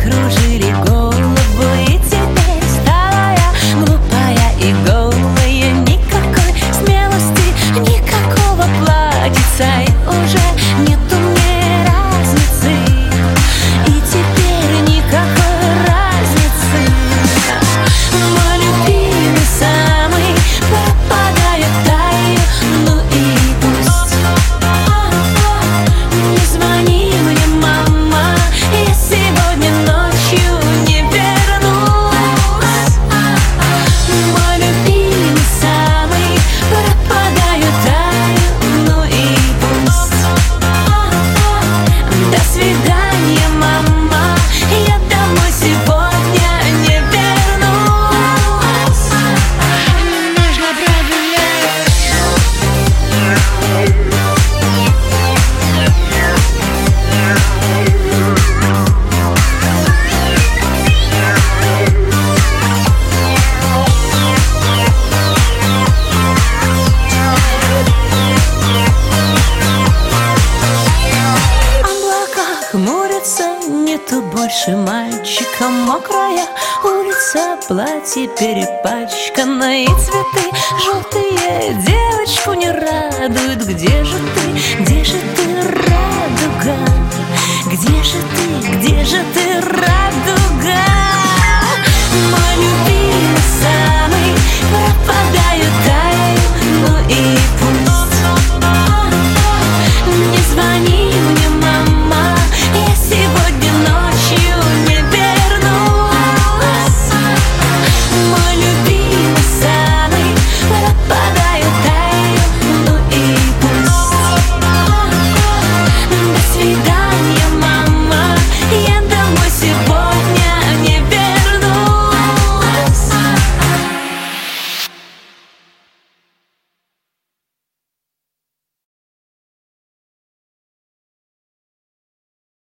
кружили голову, и теперь стала я глупая и голая. Никакой смелости, никакого платьица, и уже нету мне разницы. И теперь никакой разницы. Мой любимый самый пропадает, тает, ну и пусть. Не звони мне, мама, я сегодня ночью не вернусь. Мой любимый самый пропадает, тает, ну и пусть. До свидания, мама, я домой сегодня не вернусь. Нужно прогулять. Облака хмурятся, нету больше мальчика. Мокрая улица, платье перепачкано, и цветы желтые девочку не радуют. Где же ты, радуга? Где же ты, радуга?